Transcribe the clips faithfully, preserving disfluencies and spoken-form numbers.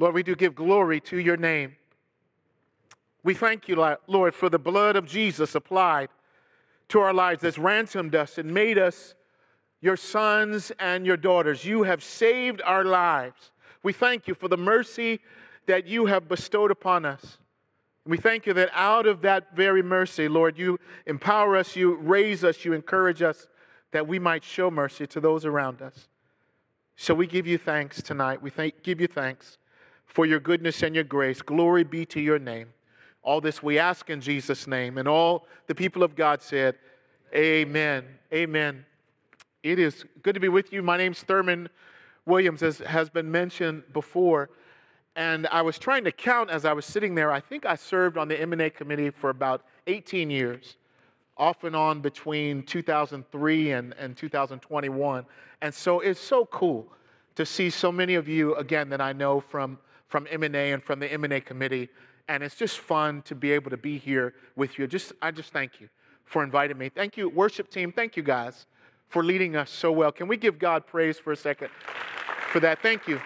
Lord, we do give glory to your name. We thank you, Lord, for the blood of Jesus applied to our lives that's ransomed us and made us your sons and your daughters. You have saved our lives. We thank you for the mercy that you have bestowed upon us. We thank you that out of that very mercy, Lord, you empower us, you raise us, you encourage us that we might show mercy to those around us. So we give you thanks tonight. We thank, give you thanks for your goodness and your grace. Glory be to your name. All this we ask in Jesus' name. And all the people of God said, amen. Amen. It is good to be with you. My name's Thurman Williams, as has been mentioned before. And I was trying to count as I was sitting there. I think I served on the M and A committee for about eighteen years, off and on between two thousand three and, and two thousand twenty-one. And so it's so cool to see so many of you, again, that I know from, from M and A and from the M and A committee. And it's just fun to be able to be here with you. Just I just thank you for inviting me. Thank you, worship team. Thank you, guys, for leading us so well. Can we give God praise for a second for that? Thank you.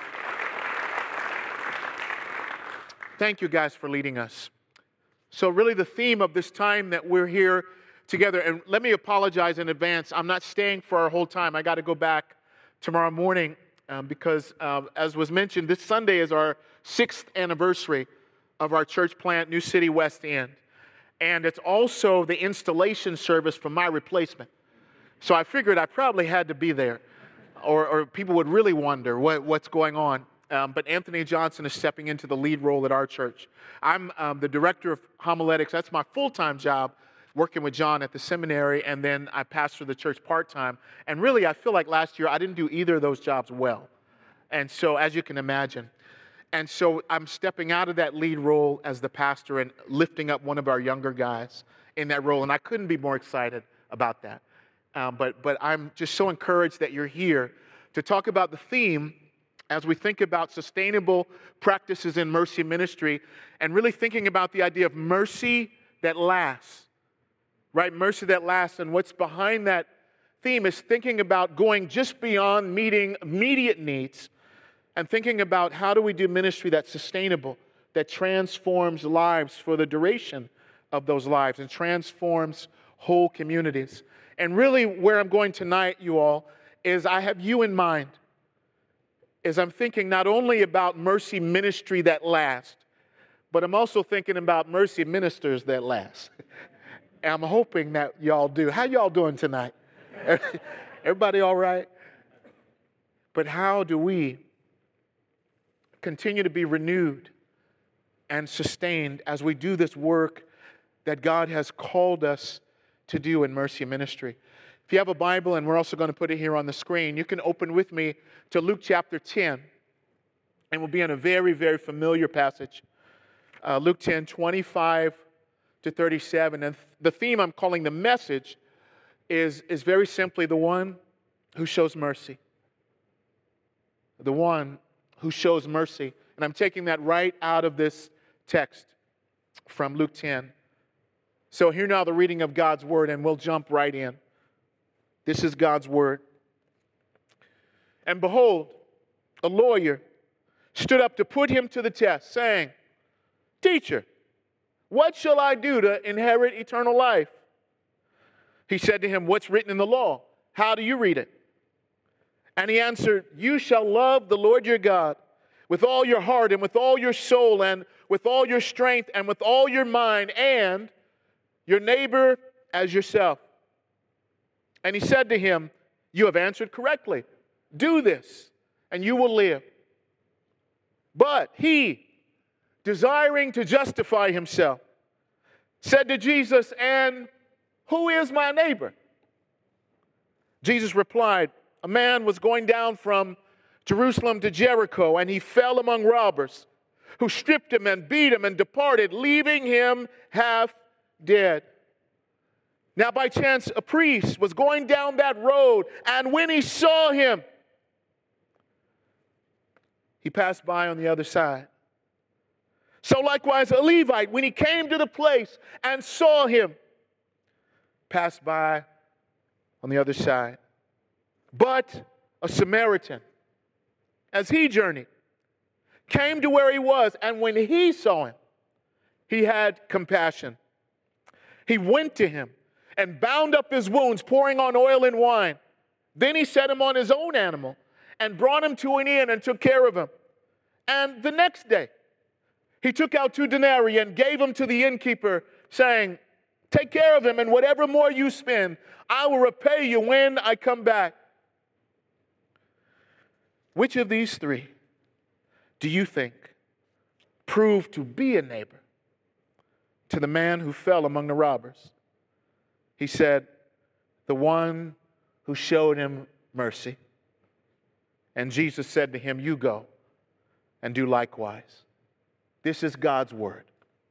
Thank you, guys, for leading us. So really the theme of this time that we're here together, and let me apologize in advance. I'm not staying for our whole time. I got to go back tomorrow morning um, because, uh, as was mentioned, this Sunday is our sixth anniversary of our church plant, New City West End. And it's also the installation service for my replacement. So I figured I probably had to be there, or, or people would really wonder what, what's going on. Um, but Anthony Johnson is stepping into the lead role at our church. I'm um, the director of homiletics. That's my full-time job, working with John at the seminary, and then I pastor the church part-time. And really, I feel like last year I didn't do either of those jobs well. And so, as you can imagine, and so I'm stepping out of that lead role as the pastor and lifting up one of our younger guys in that role. And I couldn't be more excited about that. Um, but but I'm just so encouraged that you're here to talk about the theme as we think about sustainable practices in mercy ministry, and really thinking about the idea of mercy that lasts, right? Mercy that lasts. And what's behind that theme is thinking about going just beyond meeting immediate needs and thinking about how do we do ministry that's sustainable, that transforms lives for the duration of those lives and transforms whole communities. And really where I'm going tonight, you all, is I have you in mind. Is I'm thinking not only about mercy ministry that lasts, but I'm also thinking about mercy ministers that last. And I'm hoping that y'all do. How y'all doing tonight? Everybody all right? But how do we continue to be renewed and sustained as we do this work that God has called us to do in mercy ministry? If you have a Bible, and we're also going to put it here on the screen, you can open with me to Luke chapter ten. And we'll be in a very, very familiar passage. Uh, Luke ten, twenty-five to thirty-seven. And the theme I'm calling the message is, is very simply the one who shows mercy. The one who shows mercy. And I'm taking that right out of this text from Luke ten. So hear now the reading of God's word, and we'll jump right in. This is God's word. And behold, a lawyer stood up to put him to the test, saying, "Teacher, what shall I do to inherit eternal life?" He said to him, "What's written in the law? How do you read it?" And he answered, "You shall love the Lord your God with all your heart and with all your soul and with all your strength and with all your mind, and your neighbor as yourself." And he said to him, "You have answered correctly. Do this, and you will live." But he, desiring to justify himself, said to Jesus, "And who is my neighbor?" Jesus replied, "A man was going down from Jerusalem to Jericho, and he fell among robbers, who stripped him and beat him and departed, leaving him half dead. Now by chance a priest was going down that road, and when he saw him, he passed by on the other side. So likewise a Levite, when he came to the place and saw him, passed by on the other side. But a Samaritan, as he journeyed, came to where he was, and when he saw him, he had compassion. He went to him and bound up his wounds, pouring on oil and wine. Then he set him on his own animal and brought him to an inn and took care of him. And the next day, he took out two denarii and gave them to the innkeeper, saying, take care of him, and whatever more you spend, I will repay you when I come back. Which of these three do you think proved to be a neighbor to the man who fell among the robbers? He said, the one who showed him mercy. And Jesus said to him, you go and do likewise. This is God's word.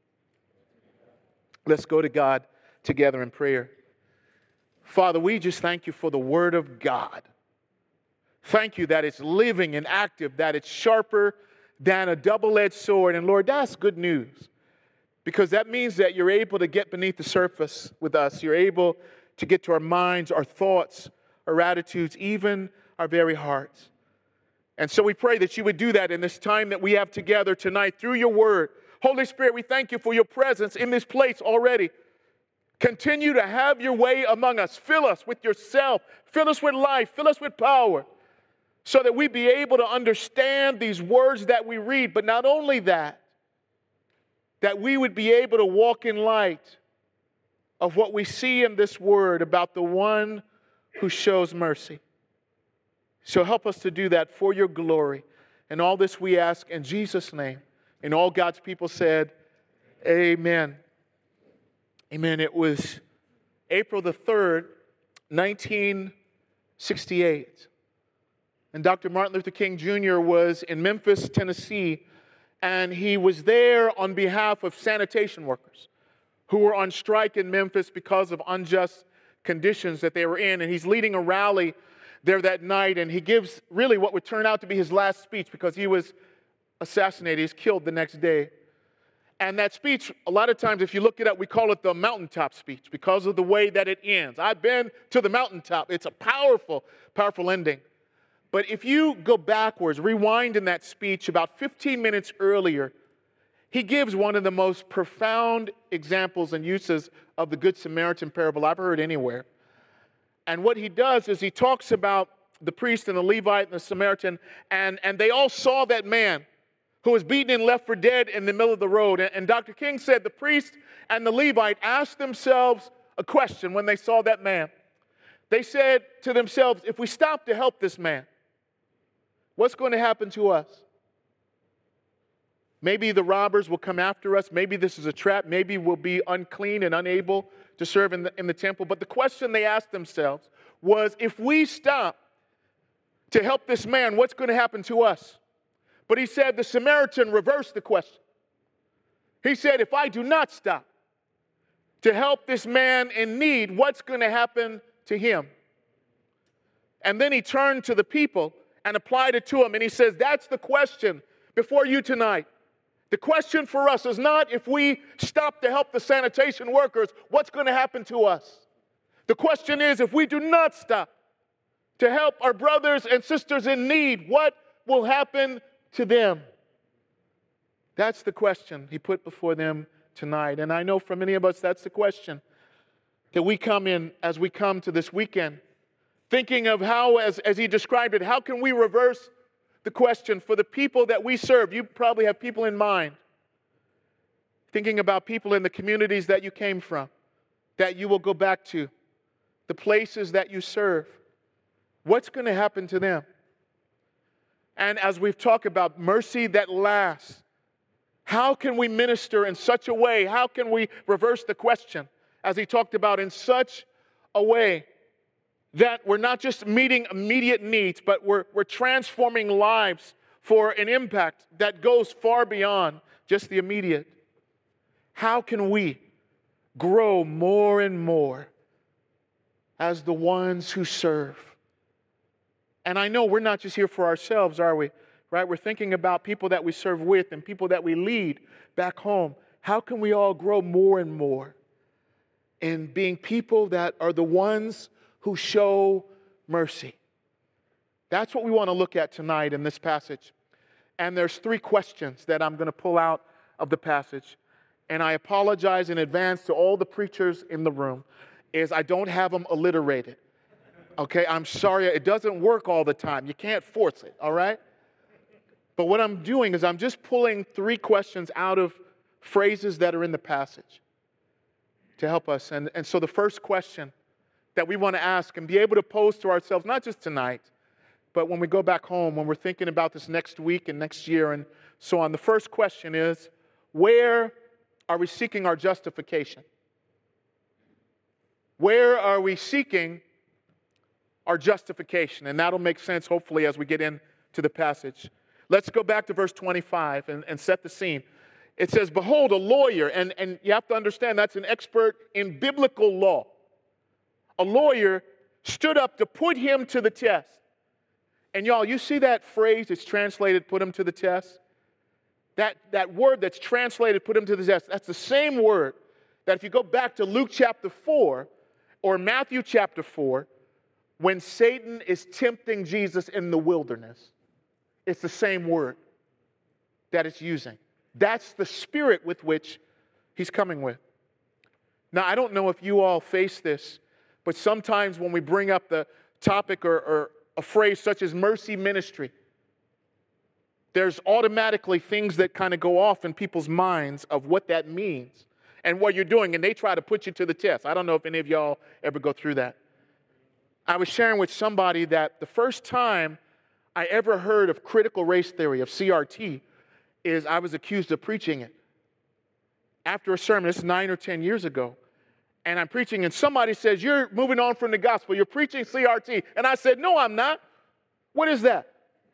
Let's go to God together in prayer. Father, we just thank you for the word of God. Thank you that it's living and active, that it's sharper than a double-edged sword. And Lord, that's good news, because that means that you're able to get beneath the surface with us. You're able to get to our minds, our thoughts, our attitudes, even our very hearts. And so we pray that you would do that in this time that we have together tonight through your word. Holy Spirit, we thank you for your presence in this place already. Continue to have your way among us. Fill us with yourself. Fill us with life. Fill us with power, so that we be able to understand these words that we read. But not only that, that we would be able to walk in light of what we see in this word about the one who shows mercy. So help us to do that for your glory. And all this we ask in Jesus' name. And all God's people said, amen. Amen. It was April the third, nineteen sixty-eight. And Doctor Martin Luther King Junior was in Memphis, Tennessee, and he was there on behalf of sanitation workers who were on strike in Memphis because of unjust conditions that they were in. And he's leading a rally there that night, and he gives really what would turn out to be his last speech, because he was assassinated. He was killed the next day. And that speech, a lot of times, if you look it up, we call it the mountaintop speech because of the way that it ends. I've been to the mountaintop. It's a powerful, powerful ending. But if you go backwards, rewind in that speech about fifteen minutes earlier, he gives one of the most profound examples and uses of the Good Samaritan parable I've heard anywhere. And what he does is he talks about the priest and the Levite and the Samaritan, and, and they all saw that man who was beaten and left for dead in the middle of the road. And, and Doctor King said the priest and the Levite asked themselves a question when they saw that man. They said to themselves, if we stop to help this man, what's going to happen to us? Maybe the robbers will come after us. Maybe this is a trap. Maybe we'll be unclean and unable to serve in the, in the temple. But the question they asked themselves was, if we stop to help this man, what's going to happen to us? But he said the Samaritan reversed the question. He said, if I do not stop to help this man in need, what's going to happen to him? And then he turned to the people and applied it to them. And he says, that's the question before you tonight. The question for us is not if we stop to help the sanitation workers, what's going to happen to us? The question is, if we do not stop to help our brothers and sisters in need, what will happen to them? That's the question he put before them tonight. And I know for many of us, that's the question that we come in as we come to this weekend, thinking of how, as, as he described it, how can we reverse the question for the people that we serve? You probably have people in mind, thinking about people in the communities that you came from, that you will go back to, the places that you serve. What's going to happen to them? And as we've talked about mercy that lasts, how can we minister in such a way? How can we reverse the question, as he talked about, in such a way that we're not just meeting immediate needs, but we're, we're transforming lives for an impact that goes far beyond just the immediate? How can we grow more and more as the ones who serve? And I know we're not just here for ourselves, are we? Right? We're thinking about people that we serve with and people that we lead back home. How can we all grow more and more in being people that are the ones who show mercy? That's what we want to look at tonight in this passage. And there's three questions that I'm going to pull out of the passage. And I apologize in advance to all the preachers in the room, is I don't have them alliterated. Okay, I'm sorry, it doesn't work all the time. You can't force it, all right? But what I'm doing is I'm just pulling three questions out of phrases that are in the passage to help us. And, and so the first question that we want to ask and be able to pose to ourselves, not just tonight, but when we go back home, when we're thinking about this next week and next year and so on, the first question is, where are we seeking our justification? Where are we seeking our justification? And that'll make sense, hopefully, as we get into the passage. Let's go back to verse twenty-five and, and set the scene. It says, behold, a lawyer, and, and you have to understand that's an expert in biblical law. A lawyer stood up to put him to the test. And y'all, you see that phrase that's translated, put him to the test? That, that word that's translated, put him to the test, that's the same word that if you go back to Luke chapter four or Matthew chapter four, when Satan is tempting Jesus in the wilderness, it's the same word that it's using. That's the spirit with which he's coming with. Now, I don't know if you all face this, but sometimes when we bring up the topic or, or a phrase such as mercy ministry, there's automatically things that kind of go off in people's minds of what that means and what you're doing, and they try to put you to the test. I don't know if any of y'all ever go through that. I was sharing with somebody that the first time I ever heard of critical race theory, of C R T, is I was accused of preaching it. After a sermon, this is nine or ten years ago, and I'm preaching, and somebody says, you're moving on from the gospel, you're preaching C R T. And I said, no, I'm not. What is that?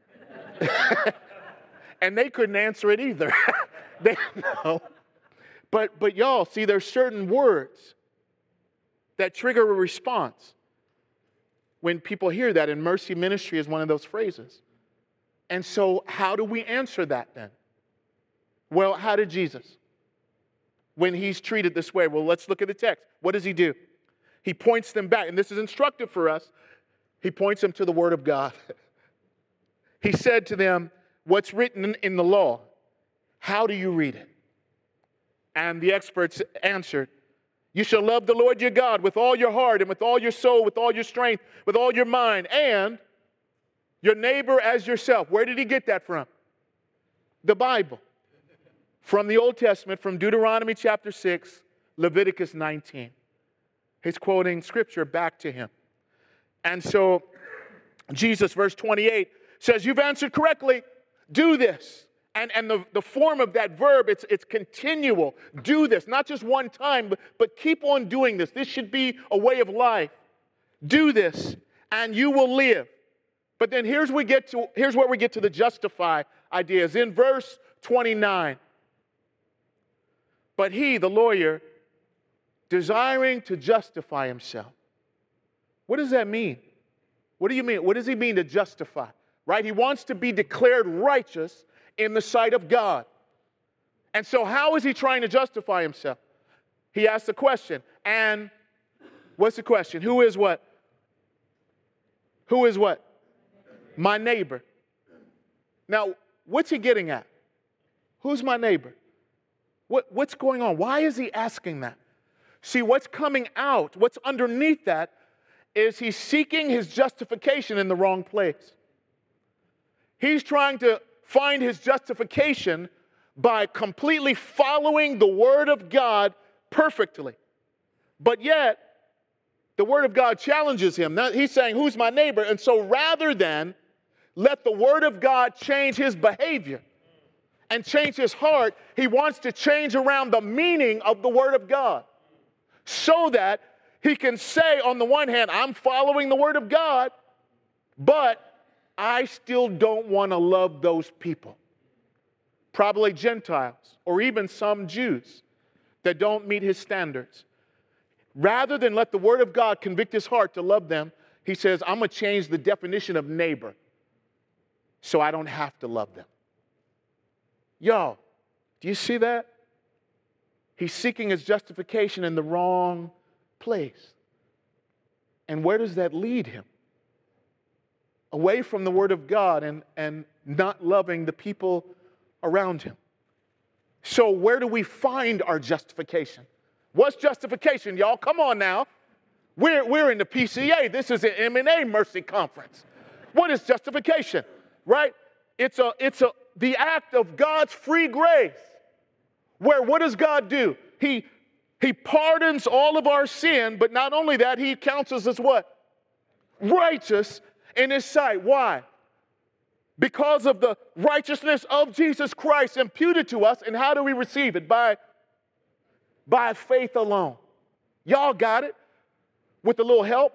And they couldn't answer it either. They know. But, but y'all, see, there's certain words that trigger a response when people hear that, and mercy ministry is one of those phrases. And so how do we answer that then? Well, how did Jesus? When he's treated this way, well, let's look at the text. What does he do? He points them back, and this is instructive for us. He points them to the Word of God. He said to them, what's written in the law? How do you read it? And the experts answered, you shall love the Lord your God with all your heart and with all your soul, with all your strength, with all your mind, and your neighbor as yourself. Where did he get that from? The Bible. From the Old Testament, from Deuteronomy chapter six, Leviticus nineteen. He's quoting scripture back to him. And so Jesus, verse twenty-eight, says, you've answered correctly. Do this. And, and the, the form of that verb, it's, it's continual. Do this. Not just one time, but, but keep on doing this. This should be a way of life. Do this, and you will live. But then here's, we get to, here's where we get to the justify ideas. In verse twenty-nine. But he, the lawyer, desiring to justify himself. What does that mean? What do you mean? What does he mean to justify? Right? He wants to be declared righteous in the sight of God. And so how is he trying to justify himself? He asks the question. And what's the question? Who is what? Who is what? My neighbor. Now, what's he getting at? Who's my neighbor? What, what's going on? Why is he asking that? See, what's coming out, what's underneath that, is he's seeking his justification in the wrong place. He's trying to find his justification by completely following the Word of God perfectly. But yet, the Word of God challenges him. Now, he's saying, who's my neighbor? And so rather than let the Word of God change his behavior and change his heart, he wants to change around the meaning of the Word of God so that he can say, on the one hand, I'm following the Word of God, but I still don't want to love those people. Probably Gentiles or even some Jews that don't meet his standards. Rather than let the Word of God convict his heart to love them, he says, I'm going to change the definition of neighbor so I don't have to love them. Y'all, do you see that? He's seeking his justification in the wrong place. And where does that lead him? Away from the Word of God and, and not loving the people around him. So where do we find our justification? What's justification, y'all? Come on now. We're, we're in the P C A. This is an M and A Mercy Conference. What is justification, right? It's a, it's a, the act of God's free grace, where what does God do? He, he pardons all of our sin, but not only that, he counts us as what? Righteous in his sight. Why? Because of the righteousness of Jesus Christ imputed to us. And how do we receive it? By, by faith alone. Y'all got it? With a little help?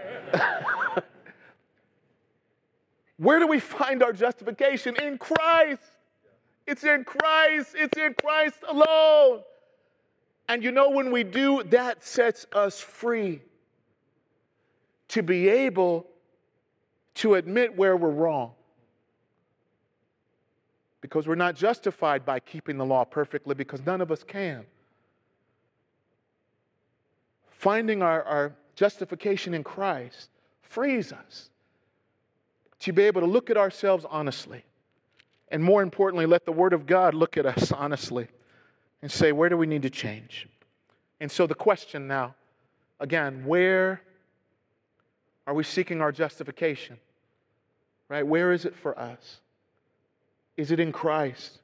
Where do we find our justification? In Christ. It's in Christ. It's in Christ alone. And you know, when we do, that sets us free to be able to admit where we're wrong. Because we're not justified by keeping the law perfectly, because none of us can. Finding our, our justification in Christ frees us to be able to look at ourselves honestly. And more importantly, let the Word of God look at us honestly and say, where do we need to change? And so the question now, again, where are we seeking our justification? Right? Where is it for us? Is it in Christ?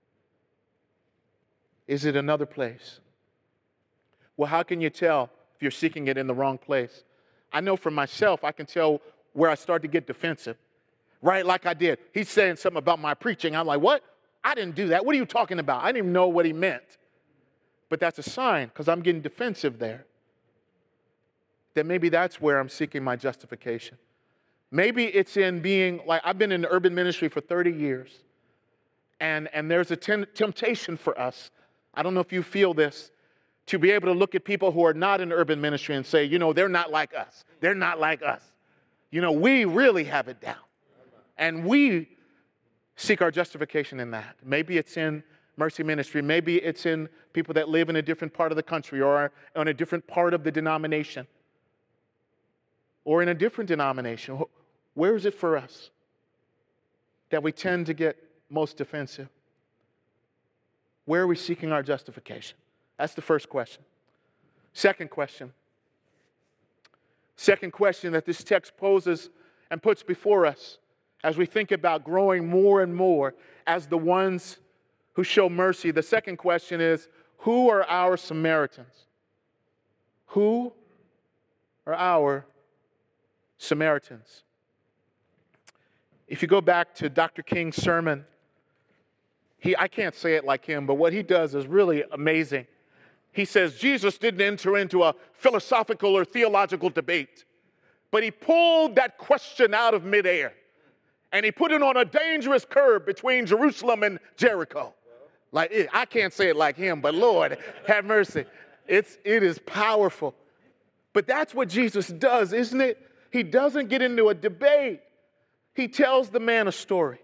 Is it another place? Well, how can you tell if you're seeking it in the wrong place? I know for myself, I can tell where I start to get defensive. Right, like I did. He's saying something about my preaching. I'm like, what? I didn't do that. What are you talking about? I didn't even know what he meant. But that's a sign, because I'm getting defensive there. That maybe that's where I'm seeking my justification. Maybe it's in being, like, I've been in the urban ministry for thirty years. And, and there's a ten- temptation for us, I don't know if you feel this, to be able to look at people who are not in urban ministry and say, you know, they're not like us. They're not like us. You know, we really have it down. And we seek our justification in that. Maybe it's in Mercy Ministry. Maybe it's in people that live in a different part of the country or on a different part of the denomination or in a different denomination. Where is it for us that we tend to get most defensive? Where are we seeking our justification? That's the first question. Second question. Second question that this text poses and puts before us as we think about growing more and more as the ones who show mercy. The second question is, who are our Samaritans? Who are our Samaritans? If you go back to Doctor King's sermon, he, I can't say it like him, but what he does is really amazing. He says Jesus didn't enter into a philosophical or theological debate, but he pulled that question out of midair. And he put it on a dangerous curve between Jerusalem and Jericho. Like, I can't say it like him, but Lord, have mercy. It's, it is powerful. But that's what Jesus does, isn't it? He doesn't get into a debate. He tells the man a story.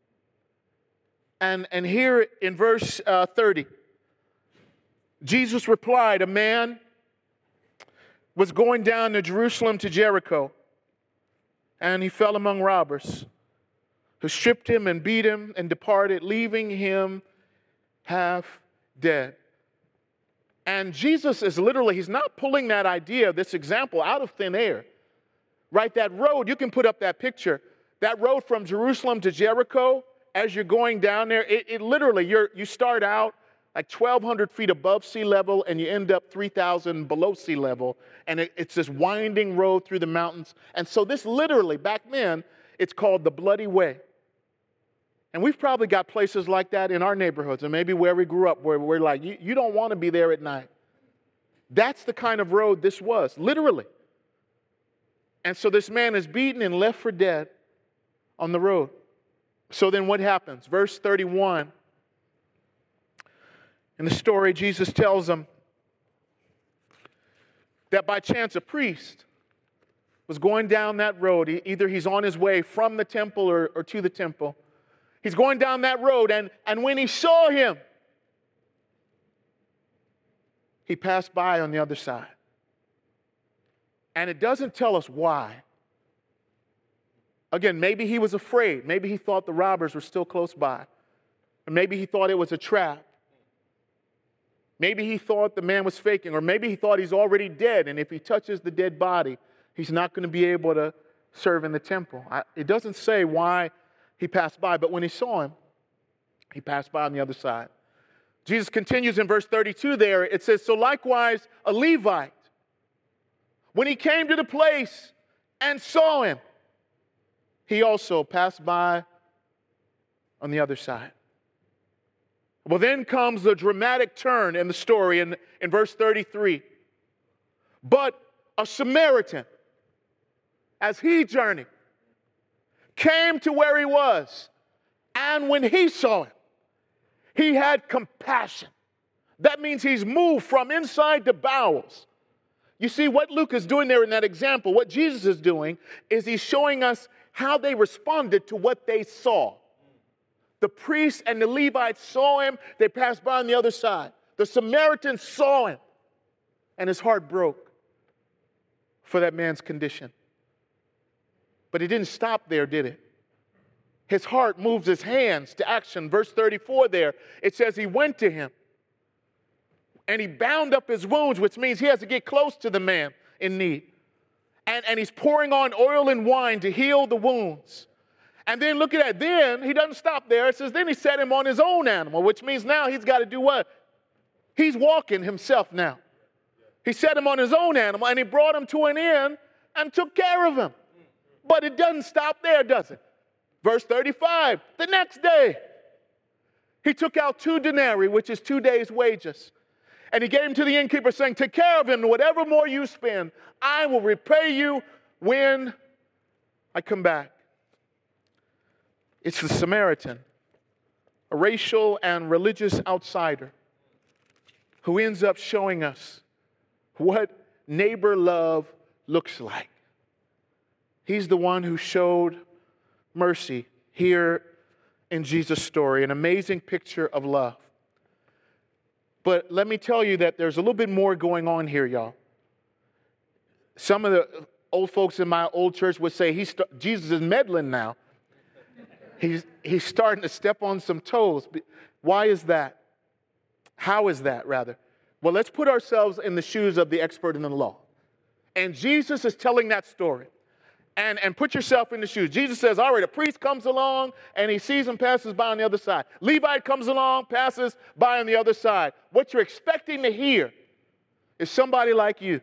And, and here in verse uh, thirty, Jesus replied, a man was going down to Jerusalem to Jericho, and he fell among robbers, who stripped him and beat him and departed, leaving him half dead. And Jesus is literally, he's not pulling that idea, this example, out of thin air. Right, that road, you can put up that picture. That road from Jerusalem to Jericho, as you're going down there, it, it literally, you're, you start out like twelve hundred feet above sea level, and you end up three thousand below sea level. And it, it's this winding road through the mountains. And so this literally, back then, it's called the Bloody Way. And we've probably got places like that in our neighborhoods, and maybe where we grew up, where we're like, you, you don't want to be there at night. That's the kind of road this was, literally. And so this man is beaten and left for dead on the road. So then what happens? Verse thirty-one. In the story, Jesus tells them that by chance a priest was going down that road. Either he's on his way from the temple or, or to the temple. He's going down that road, and, and when he saw him, he passed by on the other side. And it doesn't tell us why. Again, maybe he was afraid. Maybe he thought the robbers were still close by. Or maybe he thought it was a trap. Maybe he thought the man was faking. Or maybe he thought he's already dead, and if he touches the dead body, he's not going to be able to serve in the temple. I, it doesn't say why he passed by, but when he saw him, he passed by on the other side. Jesus continues in verse thirty-two there. It says, so likewise a Levite, when he came to the place and saw him, he also passed by on the other side. Well, then comes the dramatic turn in the story in, in verse thirty-three. But a Samaritan, as he journeyed, came to where he was, and when he saw him, he had compassion. That means he's moved from inside the bowels. You see, what Luke is doing there in that example, what Jesus is doing, is he's showing us how they responded to what they saw. The priests and the Levites saw him. They passed by on the other side. The Samaritan saw him, and his heart broke for that man's condition. But it didn't stop there, did it? His heart moves his hands to action. Verse thirty-four there, it says he went to him and he bound up his wounds, which means he has to get close to the man in need. And, and he's pouring on oil and wine to heal the wounds. And then look at that. Then he doesn't stop there. It says then he set him on his own animal, which means now he's got to do what? He's walking himself now. He set him on his own animal and he brought him to an inn and took care of him. But it doesn't stop there, does it? Verse thirty-five, the next day, he took out two denarii, which is two days' wages. And he gave them to the innkeeper, saying, take care of him, and whatever more you spend, I will repay you when I come back. It's the Samaritan, a racial and religious outsider, who ends up showing us what neighbor love looks like. He's the one who showed mercy here in Jesus' story, an amazing picture of love. But let me tell you that there's a little bit more going on here, y'all. Some of the old folks in my old church would say he's st- Jesus is meddling now. He's, he's starting to step on some toes. Why is that? How is that, rather? Well, let's put ourselves in the shoes of the expert in the law. And Jesus is telling that story. And, and put yourself in the shoes. Jesus says, all right, a priest comes along and he sees him, passes by on the other side. Levite comes along, passes by on the other side. What you're expecting to hear is somebody like you.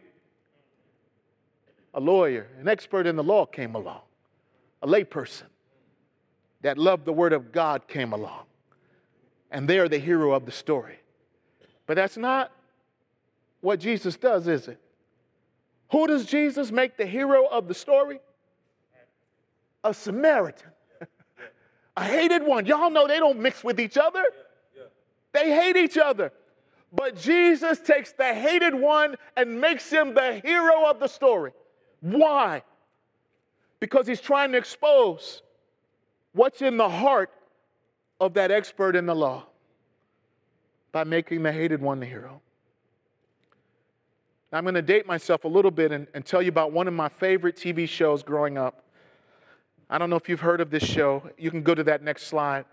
A lawyer, an expert in the law came along. A layperson that loved the word of God came along. And they're the hero of the story. But that's not what Jesus does, is it? Who does Jesus make the hero of the story? A Samaritan. A hated one. Y'all know they don't mix with each other. They hate each other. But Jesus takes the hated one and makes him the hero of the story. Why? Because he's trying to expose what's in the heart of that expert in the law by making the hated one the hero. Now, I'm going to date myself a little bit and, and tell you about one of my favorite T V shows growing up. I don't know if you've heard of this show. You can go to that next slide.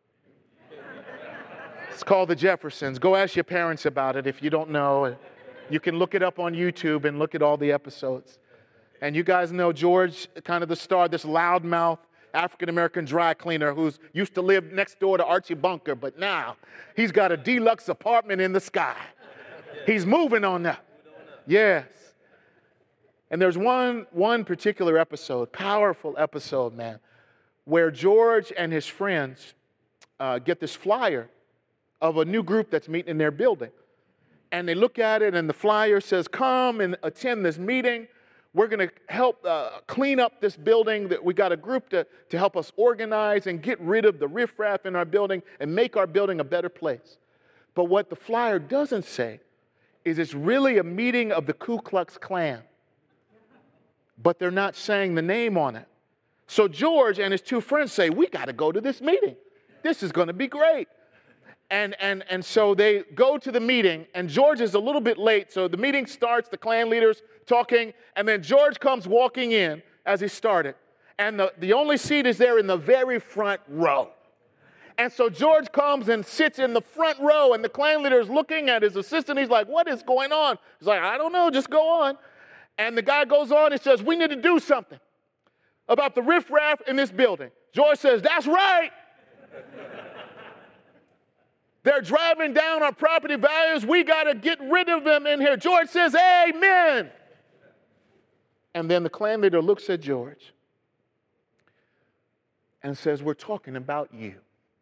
It's called The Jeffersons. Go ask your parents about it if you don't know. You can look it up on YouTube and look at all the episodes. And you guys know George, kind of the star, this loudmouth African-American dry cleaner who's used to live next door to Archie Bunker, but now he's got a deluxe apartment in the sky. He's moving on that. Yes. And there's one, one particular episode, powerful episode, man, where George and his friends uh, get this flyer of a new group that's meeting in their building. And they look at it, and the flyer says, come and attend this meeting. We're going to help uh, clean up this building. That we got a group to, to help us organize and get rid of the riffraff in our building and make our building a better place. But what the flyer doesn't say is it's really a meeting of the Ku Klux Klan. But they're not saying the name on it. So George and his two friends say, we got to go to this meeting. This is going to be great. And, and, and so they go to the meeting, and George is a little bit late. So the meeting starts, the Klan leaders talking, and then George comes walking in as he started. And the, the only seat is there in the very front row. And so George comes and sits in the front row, and the clan leader is looking at his assistant. He's like, what is going on? He's like, I don't know, just go on. And the guy goes on and says, we need to do something about the riffraff in this building. George says, that's right. They're driving down our property values. We got to get rid of them in here. George says, amen. And then the clan leader looks at George and says, we're talking about you.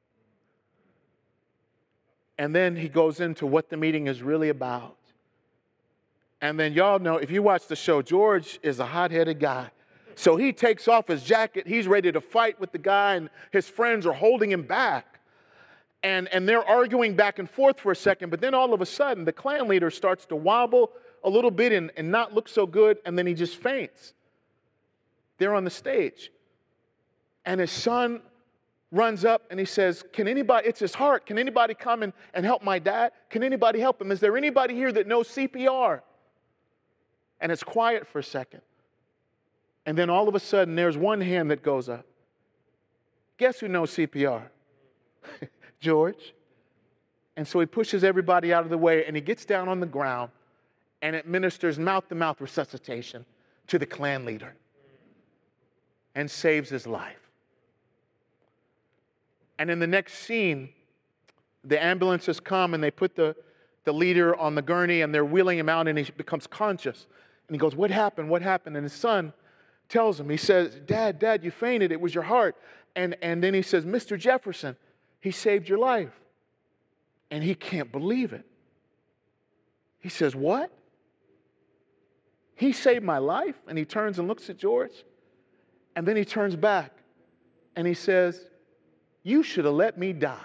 And then he goes into what the meeting is really about. And then y'all know, if you watch the show, George is a hot-headed guy. So he takes off his jacket. He's ready to fight with the guy, and his friends are holding him back. And, and they're arguing back and forth for a second. But then all of a sudden, the clan leader starts to wobble a little bit and, and not look so good, and then he just faints. They're on the stage. And his son runs up and he says, can anybody, it's his heart, can anybody come and, and help my dad? Can anybody help him? Is there anybody here that knows C P R? And it's quiet for a second. And then all of a sudden, there's one hand that goes up. Guess who knows C P R? George. And so he pushes everybody out of the way, and he gets down on the ground and administers mouth-to-mouth resuscitation to the clan leader and saves his life. And in the next scene, the ambulances come and they put the, the leader on the gurney and they're wheeling him out, and he becomes conscious. And he goes, what happened? What happened? And his son tells him, he says, Dad, Dad, you fainted. It was your heart. And, and then he says, Mister Jefferson, he saved your life. And he can't believe it. He says, what? He saved my life? And he turns and looks at George. And then he turns back and he says, you should have let me die.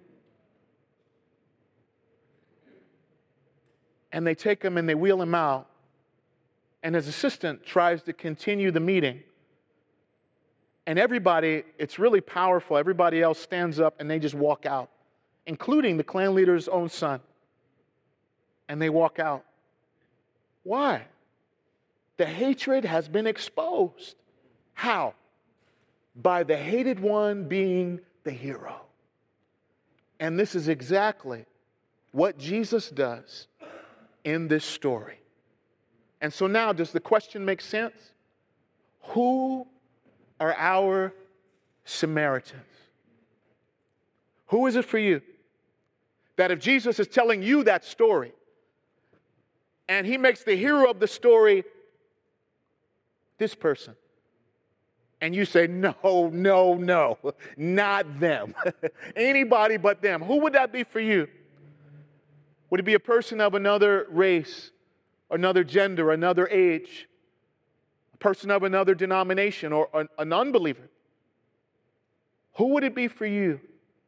And they take him and they wheel him out. And his assistant tries to continue the meeting. And everybody, it's really powerful. Everybody else stands up and they just walk out, including the clan leader's own son. And they walk out. Why? The hatred has been exposed. How? By the hated one being the hero. And this is exactly what Jesus does in this story. And so now, does the question make sense? Who are our Samaritans? Who is it for you that if Jesus is telling you that story and he makes the hero of the story this person, and you say, no, no, no, not them. Anybody but them. Who would that be for you? Would it be a person of another race, another gender, another age, a person of another denomination, or an, an unbeliever? Who would it be for you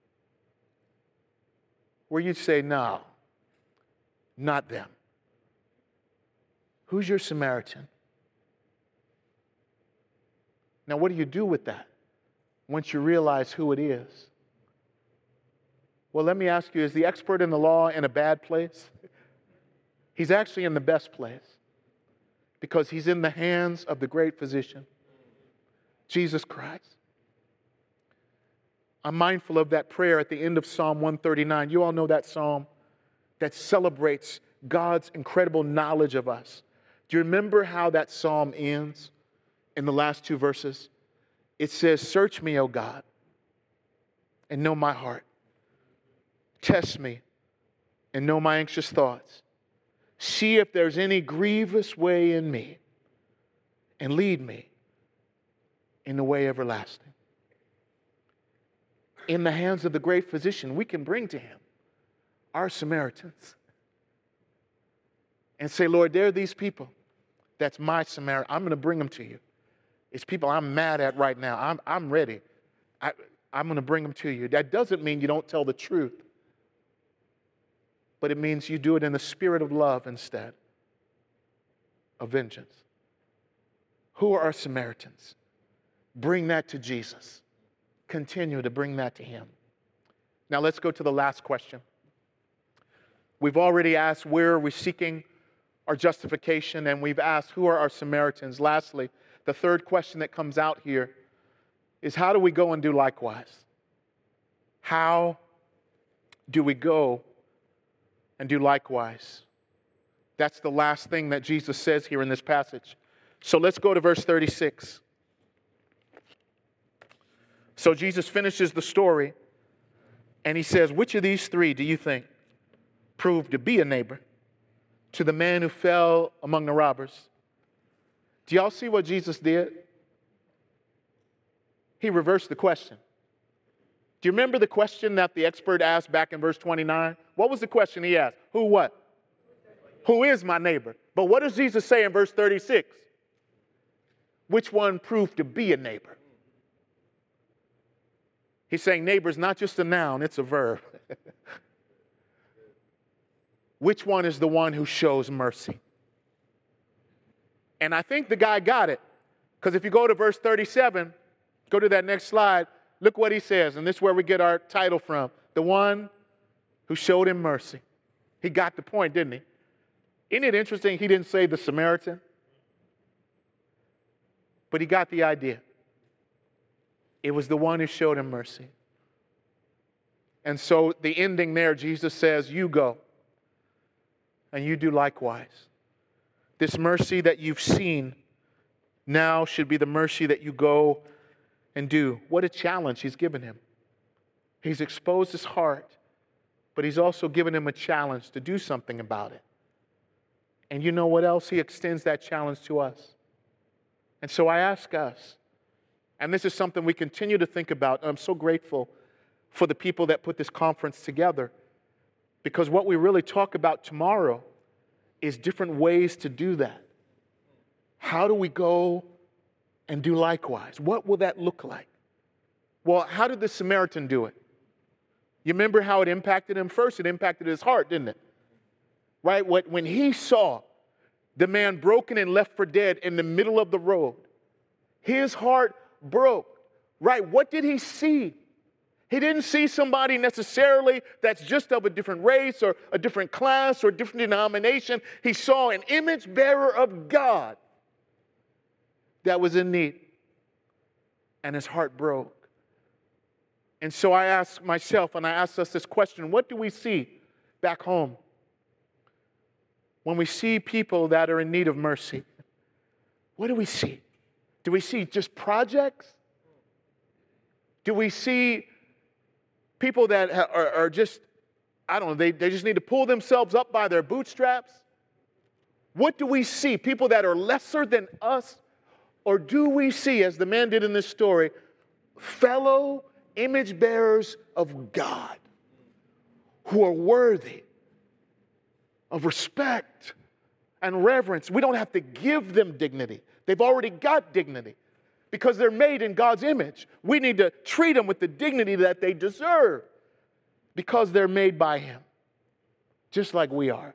where you'd say, no, not them? Who's your Samaritan? Now, what do you do with that once you realize who it is? Well, let me ask you, is the expert in the law in a bad place? He's actually in the best place because he's in the hands of the great physician, Jesus Christ. I'm mindful of that prayer at the end of Psalm one thirty-nine. You all know that psalm that celebrates God's incredible knowledge of us. Do you remember how that psalm ends? In the last two verses, it says, search me, O God, and know my heart. Test me and know my anxious thoughts. See if there's any grievous way in me, and lead me in the way everlasting. In the hands of the great physician, we can bring to him our Samaritans and say, Lord, there are these people. That's my Samaritan. I'm going to bring them to you. It's people I'm mad at right now. I'm, I'm ready. I, I'm going to bring them to you. That doesn't mean you don't tell the truth, but it means you do it in the spirit of love instead of vengeance. Who are our Samaritans? Bring that to Jesus. Continue to bring that to him. Now let's go to the last question. We've already asked, where are we seeking our justification? And we've asked, who are our Samaritans? Lastly, the third question that comes out here is how do we go and do likewise? How do we go and do likewise? That's the last thing that Jesus says here in this passage. So let's go to verse thirty-six. So Jesus finishes the story and he says, which of these three do you think proved to be a neighbor to the man who fell among the robbers? Do y'all see what Jesus did? He reversed the question. Do you remember the question that the expert asked back in verse twenty-nine? What was the question he asked? Who what? Who is my neighbor? But what does Jesus say in verse thirty-six? Which one proved to be a neighbor? He's saying neighbor is not just a noun, it's a verb. Which one is the one who shows mercy? And I think the guy got it. Because if you go to verse thirty-seven, go to that next slide, look what he says. And this is where we get our title from. The one who showed him mercy. He got the point, didn't he? Isn't it interesting he didn't say the Samaritan? But he got the idea. It was the one who showed him mercy. And so the ending there, Jesus says, you go and you do likewise. This mercy that you've seen now should be the mercy that you go and do. What a challenge he's given him. He's exposed his heart, but he's also given him a challenge to do something about it. And you know what else? He extends that challenge to us. And so I ask us, and this is something we continue to think about. I'm so grateful for the people that put this conference together, because what we really talk about tomorrow is different ways to do that. How do we go and do likewise? What will that look like? Well, how did the Samaritan do it? You remember how it impacted him? First, it impacted his heart, didn't it? Right? When he saw the man broken and left for dead in the middle of the road, his heart broke. Right? What did he see? He didn't see somebody necessarily that's just of a different race or a different class or a different denomination. He saw an image bearer of God that was in need. And his heart broke. And so I ask myself and I ask us this question: what do we see back home when we see people that are in need of mercy? What do we see? Do we see just projects? Do we see people that are, are just, I don't know, they, they just need to pull themselves up by their bootstraps? What do we see? People that are lesser than us? Or do we see, as the man did in this story, fellow image bearers of God who are worthy of respect and reverence? We don't have to give them dignity. They've already got dignity because they're made in God's image. We need to treat them with the dignity that they deserve because they're made by Him, just like we are.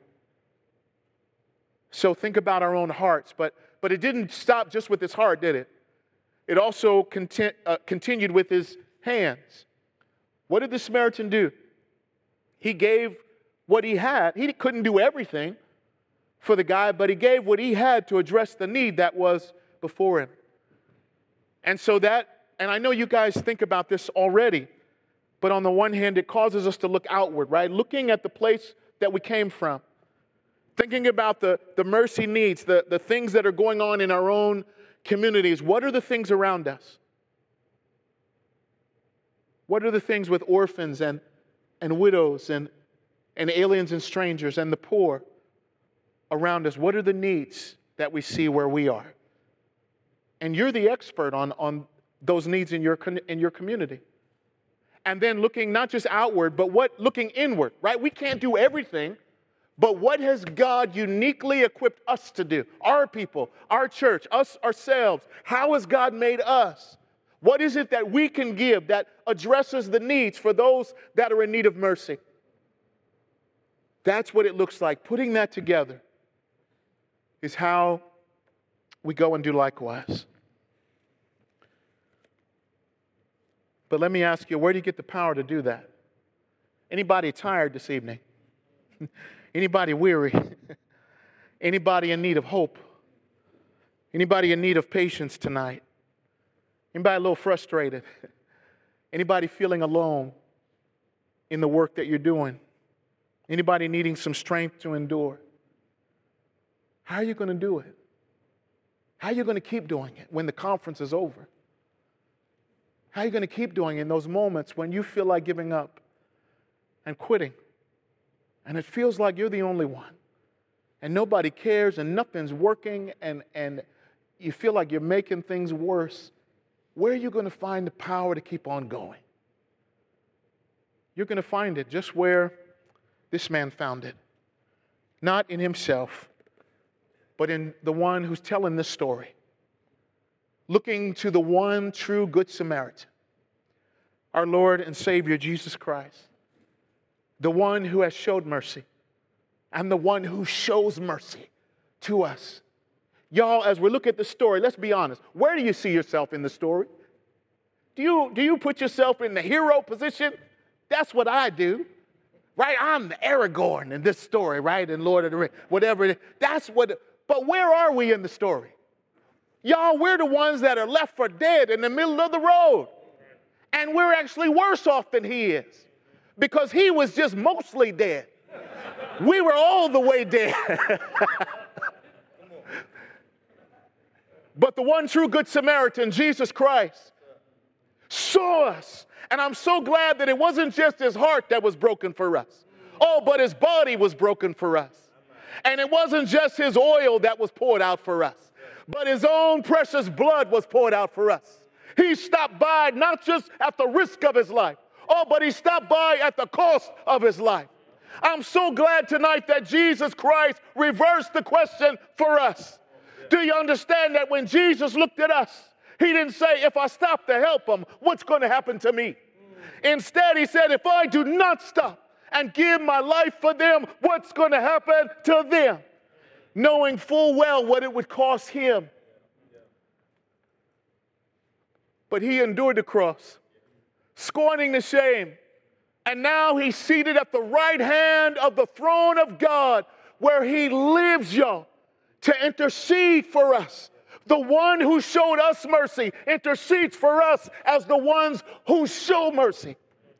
So think about our own hearts, but but it didn't stop just with his heart, did it? It also content, uh, continued with his hands. What did the Samaritan do? He gave what he had. He couldn't do everything for the guy, but he gave what he had to address the need that was before him. And so that, and I know you guys think about this already, but on the one hand, it causes us to look outward, right? Looking at the place that we came from. Thinking about the, the mercy needs, the, the things that are going on in our own communities. What are the things around us? What are the things with orphans and, and widows and, and aliens and strangers and the poor around us? What are the needs that we see where we are? And you're the expert on, on those needs in your, in your community. And then looking not just outward, but what looking inward, right? We can't do everything. But what has God uniquely equipped us to do? Our people, our church, us ourselves. How has God made us? What is it that we can give that addresses the needs for those that are in need of mercy? That's what it looks like. Putting that together is how we go and do likewise. But let me ask you, where do you get the power to do that? Anybody tired this evening? Anybody weary? Anybody in need of hope? Anybody in need of patience tonight? Anybody a little frustrated? Anybody feeling alone in the work that you're doing? Anybody needing some strength to endure? How are you going to do it? How are you going to keep doing it when the conference is over? How are you going to keep doing it in those moments when you feel like giving up and quitting? And it feels like you're the only one. And nobody cares and nothing's working and, and you feel like you're making things worse. Where are you going to find the power to keep on going? You're going to find it just where this man found it. Not in himself, but in the one who's telling this story. Looking to the one true Good Samaritan, our Lord and Savior, Jesus Christ. The one who has showed mercy and the one who shows mercy to us. Y'all, as we look at the story, let's be honest. Where do you see yourself in the story? Do you, do you put yourself in the hero position? That's what I do. Right? I'm the Aragorn in this story, right? In Lord of the Rings, whatever it is. That's what, but where are we in the story? Y'all, we're the ones that are left for dead in the middle of the road. And we're actually worse off than he is. Because he was just mostly dead. We were all the way dead. But the one true Good Samaritan, Jesus Christ, saw us. And I'm so glad that it wasn't just his heart that was broken for us. Oh, but his body was broken for us. And it wasn't just his oil that was poured out for us, but his own precious blood was poured out for us. He stopped by not just at the risk of his life. Oh, but he stopped by at the cost of his life. I'm so glad tonight that Jesus Christ reversed the question for us. Do you understand that when Jesus looked at us, he didn't say, if I stop to help them, what's going to happen to me? Instead, he said, if I do not stop and give my life for them, what's going to happen to them? Knowing full well what it would cost him. But he endured the cross, scorning the shame. And now he's seated at the right hand of the throne of God, where he lives, y'all, to intercede for us. The one who showed us mercy intercedes for us as the ones who show mercy.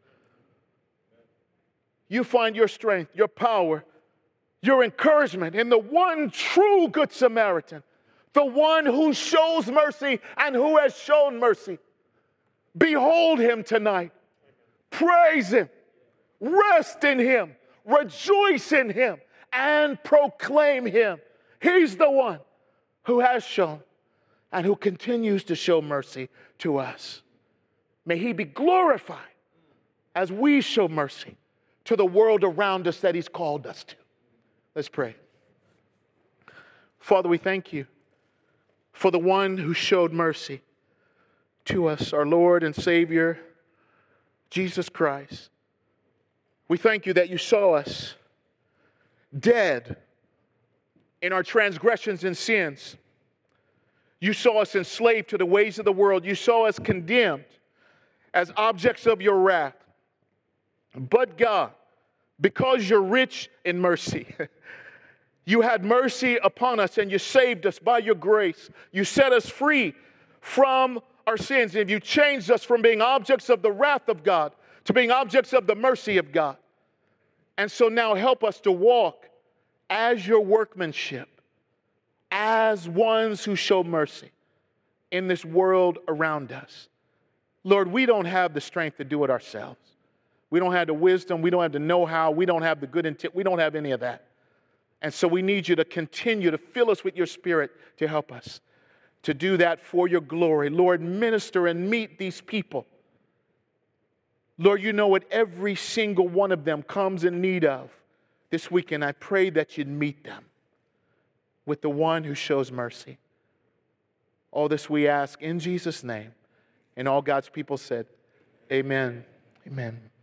You find your strength, your power, your encouragement in the one true Good Samaritan, the one who shows mercy and who has shown mercy. Behold him tonight. Praise him. Rest in him. Rejoice in him. And proclaim him. He's the one who has shown and who continues to show mercy to us. May he be glorified as we show mercy to the world around us that he's called us to. Let's pray. Father, we thank you for the one who showed mercy to us, our Lord and Savior, Jesus Christ. We thank you that you saw us dead in our transgressions and sins. You saw us enslaved to the ways of the world. You saw us condemned as objects of your wrath. But God, because you're rich in mercy, you had mercy upon us and you saved us by your grace. You set us free from our sins, and you changed us from being objects of the wrath of God to being objects of the mercy of God. And so now help us to walk as your workmanship, as ones who show mercy in this world around us. Lord, we don't have the strength to do it ourselves. We don't have the wisdom. We don't have the know-how. We don't have the good intent. We don't have any of that. And so we need you to continue to fill us with your Spirit to help us to do that for your glory. Lord, minister and meet these people. Lord, you know what every single one of them comes in need of this weekend. I pray that you'd meet them with the one who shows mercy. All this we ask in Jesus' name. And all God's people said, amen. Amen.